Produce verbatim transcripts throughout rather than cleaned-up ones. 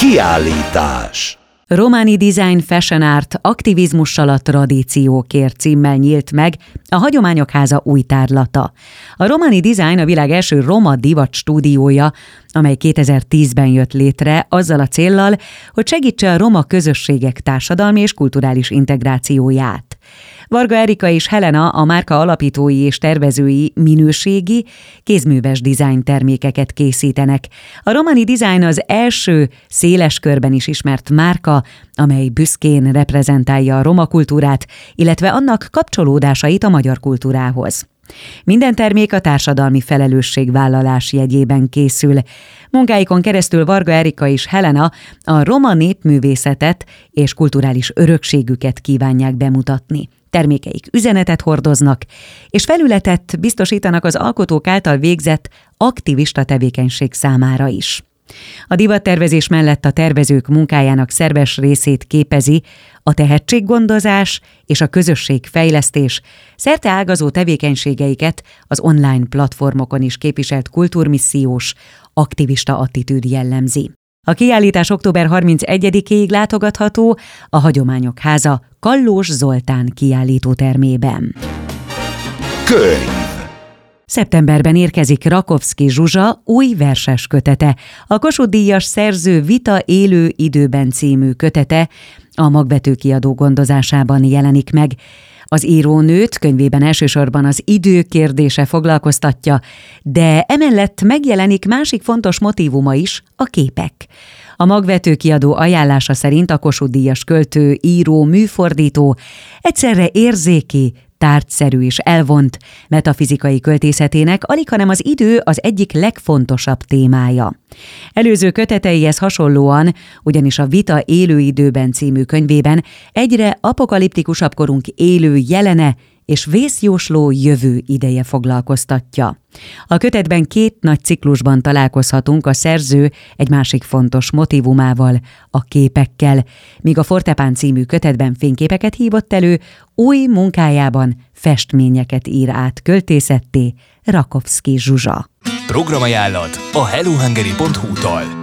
Kiállítás. Romani Design Fashion Art aktivizmussal a tradíciókért címmel nyílt meg a Hagyományok Háza új tárlata. A Romani Design a világ első roma divat stúdiója, amely kétezer-tízben jött létre azzal a céllal, hogy segítse a roma közösségek társadalmi és kulturális integrációját. Varga Erika és Helena, a márka alapítói és tervezői minőségi, kézműves design termékeket készítenek. A Romani Design az első széles körben is ismert márka, amely büszkén reprezentálja a roma kultúrát, illetve annak kapcsolódásait a magyar kultúrához. Minden termék a társadalmi felelősségvállalás jegyében készül. Munkáikon keresztül Varga Erika és Helena a roma népművészetet és kulturális örökségüket kívánják bemutatni. Termékeik üzenetet hordoznak, és felületet biztosítanak az alkotók által végzett aktivista tevékenység számára is. A divattervezés mellett a tervezők munkájának szerves részét képezi a tehetséggondozás és a közösségfejlesztés, szerteágazó tevékenységeiket az online platformokon is képviselt kultúrmissziós, aktivista attitűd jellemzi. A kiállítás október harmincegyedikéig látogatható a Hagyományok Háza Kallós Zoltán kiállítótermében. Könyv. Szeptemberben érkezik Rakovszky Zsuzsa új verses kötete. A Kossuth-díjas szerző Vita élő időben című kötete a Magvető Kiadó gondozásában jelenik meg. Az írónőt könyvében elsősorban az idő kérdése foglalkoztatja, de emellett megjelenik másik fontos motívuma is, a képek. A Magvető Kiadó ajánlása szerint a Kossuth-díjas költő, író, műfordító egyszerre érzéki, tárgyszerű és elvont metafizikai költészetének alighanem az idő az egyik legfontosabb témája. Előző köteteihez hasonlóan, ugyanis a Vita élő időben című könyvében egyre apokaliptikusabb korunk élő jelene és vészjósló jövő ideje foglalkoztatja. A kötetben két nagy ciklusban találkozhatunk a szerző egy másik fontos motívumával, a képekkel, míg a Fortepán című kötetben fényképeket hívott elő, új munkájában festményeket ír át költészetté Rakovszky Zsuzsa. Programajánlat a hellohungary pont hu-tól.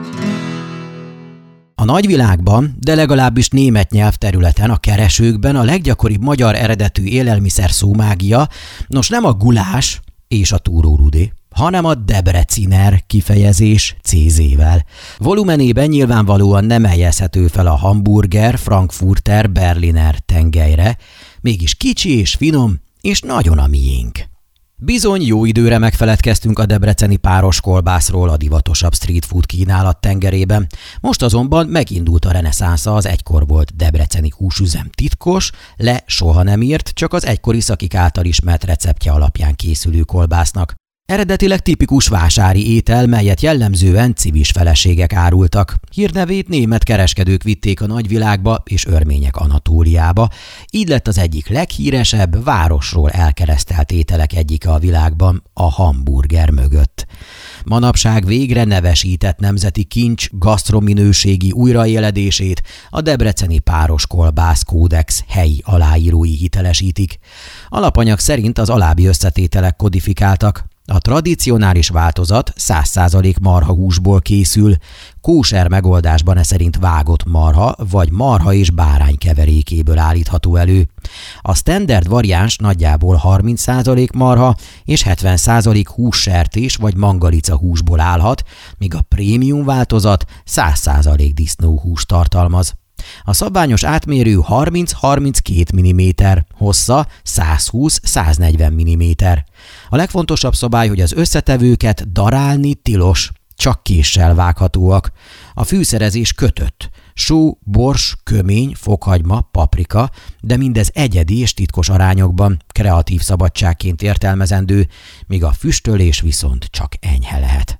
A nagyvilágban, de legalábbis német nyelvterületen, a keresőkben a leggyakoribb magyar eredetű élelmiszer szómágia, nos nem a gulás és a túrórudé, hanem a debreciner kifejezés cézével. Volumenében nyilvánvalóan nem helyezhető fel a hamburger, frankfurter, berliner tengelyre, mégis kicsi és finom, és nagyon a miénk. Bizony jó időre megfeledkeztünk a debreceni páros kolbászról a divatosabb street food kínálat tengerében. Most azonban megindult a reneszánsza az egykor volt debreceni húsüzem titkos, le soha nem írt, csak az egykori szakik által ismert receptje alapján készülő kolbásznak. Eredetileg tipikus vásári étel, melyet jellemzően civis feleségek árultak. Hírnevét német kereskedők vitték a nagyvilágba és örmények Anatóliába. Így lett az egyik leghíresebb, városról elkeresztelt ételek egyike a világban, a hamburger mögött. Manapság végre nevesített nemzeti kincs gasztrominőségi újraéledését a debreceni páros kolbász kódex helyi aláírói hitelesítik. Alapanyag szerint az alábbi összetételek kodifikáltak. A tradicionális változat száz százalék marhahúsból készül, kóser megoldásban e szerint vágott marha vagy marha és bárány keverékéből állítható elő. A standard variáns nagyjából harminc százalék marha és hetven százalék hússertés vagy mangalica húsból állhat, míg a prémium változat száz százalék disznóhúst tartalmaz. A szabványos átmérő harminc-harminckét milliméter, hossza százhúsz-száznegyven milliméter. A legfontosabb szabály, hogy az összetevőket darálni tilos, csak késsel vághatóak. A fűszerezés kötött. Só, bors, kömény, fokhagyma, paprika, de mindez egyedi és titkos arányokban, kreatív szabadságként értelmezendő, míg a füstölés viszont csak enyhe lehet.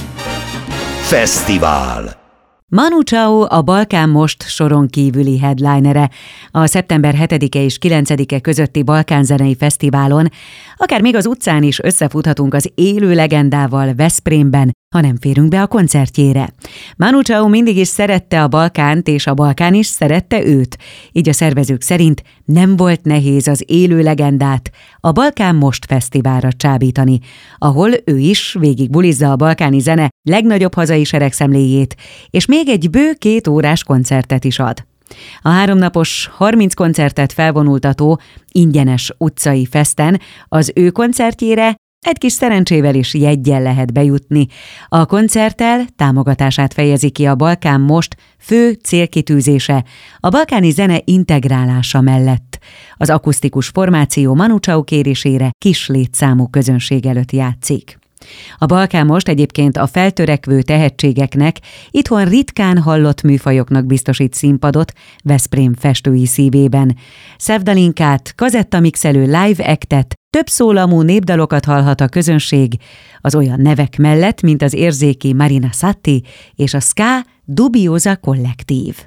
Fesztivál. Manu Chao a Balkán Most soron kívüli headlinere. A szeptember hetedike és kilencedike közötti Balkánzenei Fesztiválon, akár még az utcán is összefuthatunk az élő legendával Veszprémben, ha nem férünk be a koncertjére. Manu Chao mindig is szerette a Balkánt, és a Balkán is szerette őt. Így a szervezők szerint nem volt nehéz az élő legendát a Balkán Most Fesztiválra csábítani, ahol ő is végig bulizza a balkáni zene legnagyobb hazai seregszemléjét, és még egy bő két órás koncertet is ad. A háromnapos, harminc koncertet felvonultató, ingyenes utcai festen az ő koncertjére egy kis szerencsével is jeggyel lehet bejutni. A koncerttel támogatását fejezi ki a Balkán Most fő célkitűzése, a balkáni zene integrálása mellett. Az akusztikus formáció Manu Chao kérésére kis létszámú közönség előtt játszik. A Balkán Most egyébként a feltörekvő tehetségeknek, itthon ritkán hallott műfajoknak biztosít színpadot Veszprém festői szívében. Szevdalinkát, kazettamixelő live actet, több szólamú népdalokat hallhat a közönség, az olyan nevek mellett, mint az érzéki Marina Satti és a ska Dubiosa kollektív.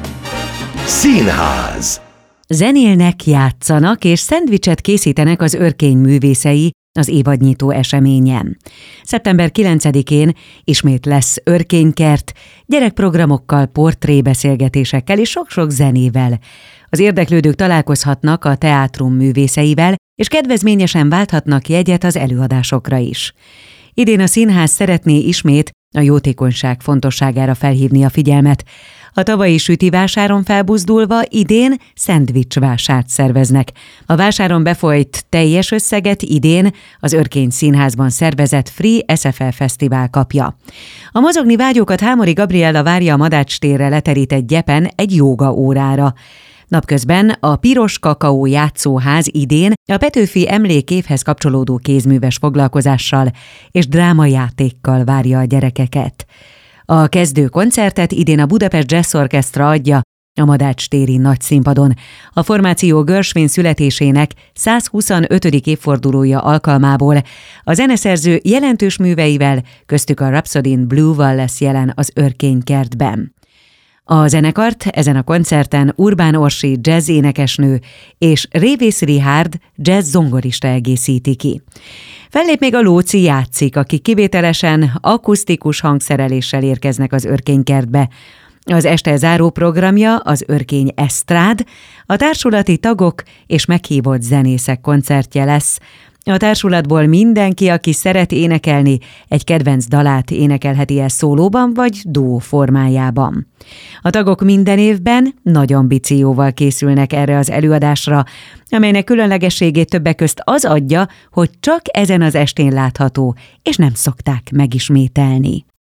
Színház. Zenélnek, játszanak és szendvicset készítenek az Örkény művészei az évadnyitó eseményen. szeptember kilencedikén ismét lesz Örkénykert, gyerekprogramokkal, portrébeszélgetésekkel és sok-sok zenével. Az érdeklődők találkozhatnak a teátrum művészeivel, és kedvezményesen válthatnak jegyet az előadásokra is. Idén a színház szeretné ismét a jótékonyság fontosságára felhívni a figyelmet. A tavalyi sütivásáron felbuzdulva idén szendvicsvásárt szerveznek. A vásáron befolyt teljes összeget idén az Örkény Színházban szervezett Free es ef el Fesztivál kapja. A mozogni vágyókat Hámori Gabriella várja a Madács térre leterített gyepen egy jóga órára. Napközben a Piros Kakaó játszóház idén a Petőfi emlékévhez kapcsolódó kézműves foglalkozással és drámajátékkal várja a gyerekeket. A kezdő koncertet idén a Budapest Jazz Orchestra adja a Madács téri nagyszínpadon. A formáció Gershwin születésének százhuszonötödik évfordulója alkalmából a zeneszerző jelentős műveivel, köztük a Rhapsody in Blue-val lesz jelen az Örkénykertben. A zenekart ezen a koncerten Urbán Orsi jazz énekesnő és Révész Richárd jazz zongorista egészíti ki. Fellép még a Lóci játszik, akik kivételesen akusztikus hangszereléssel érkeznek az Örkénykertbe. Az este záró programja az Örkény Esztrád, a társulati tagok és meghívott zenészek koncertje lesz. A társulatból mindenki, aki szeret énekelni, egy kedvenc dalát énekelheti el szólóban vagy duó formájában. A tagok minden évben nagy ambícióval készülnek erre az előadásra, amelynek különlegességét többek közt az adja, hogy csak ezen az estén látható, és nem szokták megismételni.